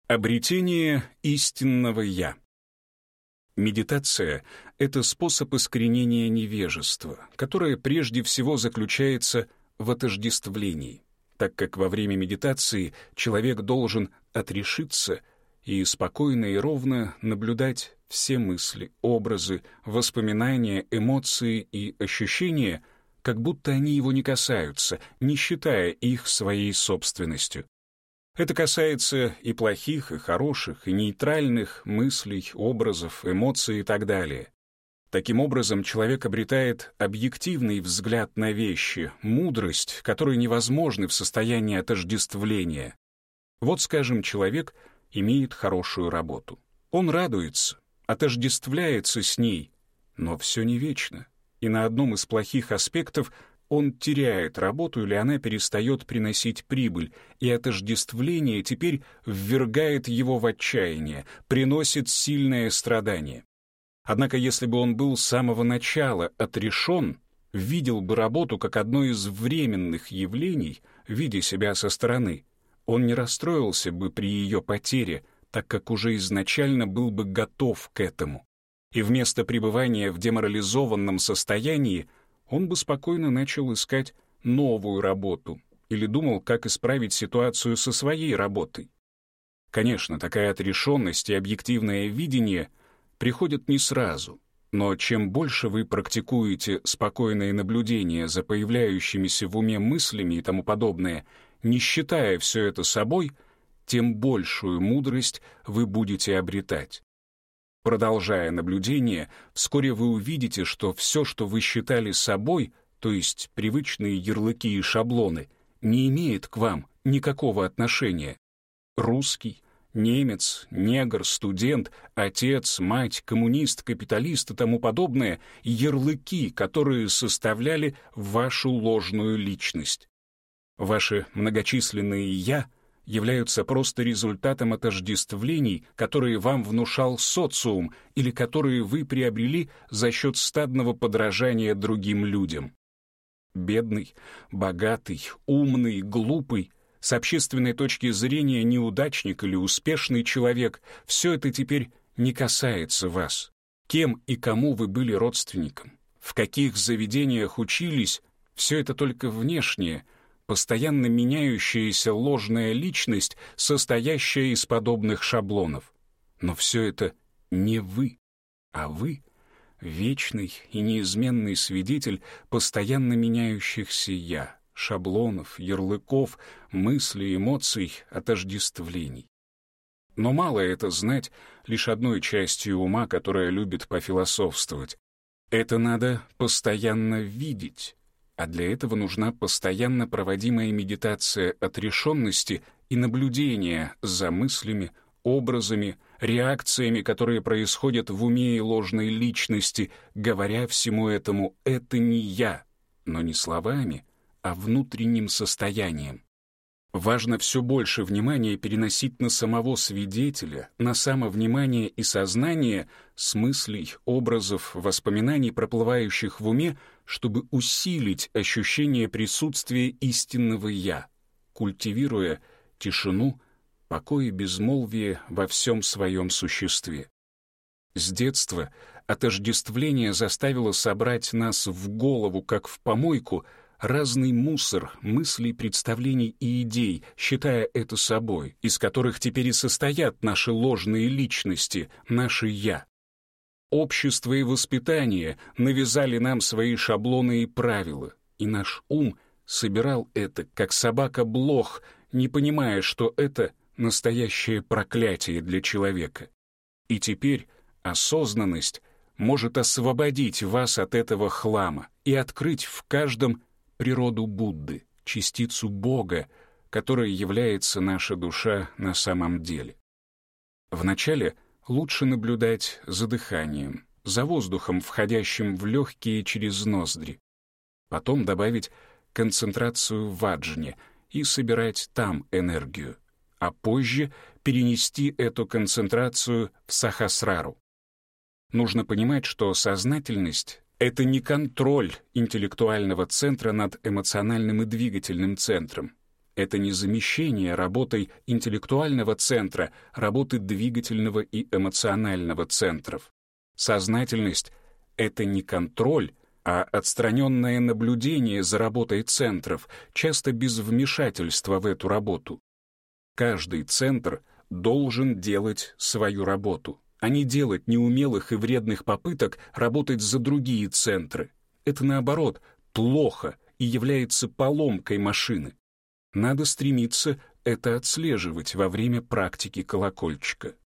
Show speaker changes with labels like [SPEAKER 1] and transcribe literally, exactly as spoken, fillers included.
[SPEAKER 1] Обретение истинного «я». Медитация — это способ искоренения невежества, которое прежде всего заключается в отождествлении, так как во время медитации человек должен отрешиться и спокойно и ровно наблюдать все мысли, образы, воспоминания, эмоции и ощущения, как будто они его не касаются, не считая их своей собственностью. Это касается и плохих, и хороших, и нейтральных мыслей, образов, эмоций и так далее. Таким образом, человек обретает объективный взгляд на вещи, мудрость, которую невозможны в состоянии отождествления. Вот, скажем, человек имеет хорошую работу. Он радуется, отождествляется с ней, но все не вечно. И на одном из плохих аспектов он теряет работу или она перестает приносить прибыль, и отождествление теперь ввергает его в отчаяние, приносит сильное страдание. Однако если бы он был с самого начала отрешен, видел бы работу как одно из временных явлений, видя себя со стороны, он не расстроился бы при ее потере, так как уже изначально был бы готов к этому. И вместо пребывания в деморализованном состоянии он бы спокойно начал искать новую работу или думал, как исправить ситуацию со своей работой. Конечно, такая отрешенность и объективное видение приходят не сразу, но чем больше вы практикуете спокойное наблюдение за появляющимися в уме мыслями и тому подобное, не считая все это собой, тем большую мудрость вы будете обретать. Продолжая наблюдение, вскоре вы увидите, что все, что вы считали собой, то есть привычные ярлыки и шаблоны, не имеет к вам никакого отношения. Русский, немец, негр, студент, отец, мать, коммунист, капиталист и тому подобное — ярлыки, которые составляли вашу ложную личность. Ваши многочисленные «я» являются просто результатом отождествлений, которые вам внушал социум или которые вы приобрели за счет стадного подражания другим людям. Бедный, богатый, умный, глупый, с общественной точки зрения неудачник или успешный человек — все это теперь не касается вас. Кем и кому вы были родственником, в каких заведениях учились — все это только внешнее, постоянно меняющаяся ложная личность, состоящая из подобных шаблонов. Но все это не вы, а вы — вечный и неизменный свидетель постоянно меняющихся «я», шаблонов, ярлыков, мыслей, эмоций, отождествлений. Но мало это знать лишь одной частью ума, которая любит пофилософствовать. Это надо постоянно видеть. А для этого нужна постоянно проводимая медитация отрешенности и наблюдения за мыслями, образами, реакциями, которые происходят в уме и ложной личности, говоря всему этому «это не я», но не словами, а внутренним состоянием. Важно все больше внимания переносить на самого свидетеля, на самовнимание и сознание с мыслей, образов, воспоминаний, проплывающих в уме, чтобы усилить ощущение присутствия истинного «я», культивируя тишину, покой и безмолвие во всем своем существе. С детства отождествление заставило собрать нас в голову, как в помойку, разный мусор мыслей, представлений и идей, считая это собой, из которых теперь и состоят наши ложные личности, наши «я». Общество и воспитание навязали нам свои шаблоны и правила, и наш ум собирал это, как собака-блох, не понимая, что это настоящее проклятие для человека. И теперь осознанность может освободить вас от этого хлама и открыть в каждом природу Будды, частицу Бога, которой является наша душа на самом деле. Вначале лучше наблюдать за дыханием, за воздухом, входящим в легкие через ноздри. Потом добавить концентрацию в аджне и собирать там энергию, а позже перенести эту концентрацию в сахасрару. Нужно понимать, что сознательность — это не контроль интеллектуального центра над эмоциональным и двигательным центром. Это не замещение работой интеллектуального центра, работы двигательного и эмоционального центров. Сознательность — это не контроль, а отстраненное наблюдение за работой центров, часто без вмешательства в эту работу. Каждый центр должен делать свою работу, а не делать неумелых и вредных попыток работать за другие центры. Это, наоборот, плохо и является поломкой машины. Надо стремиться это отслеживать во время практики колокольчика.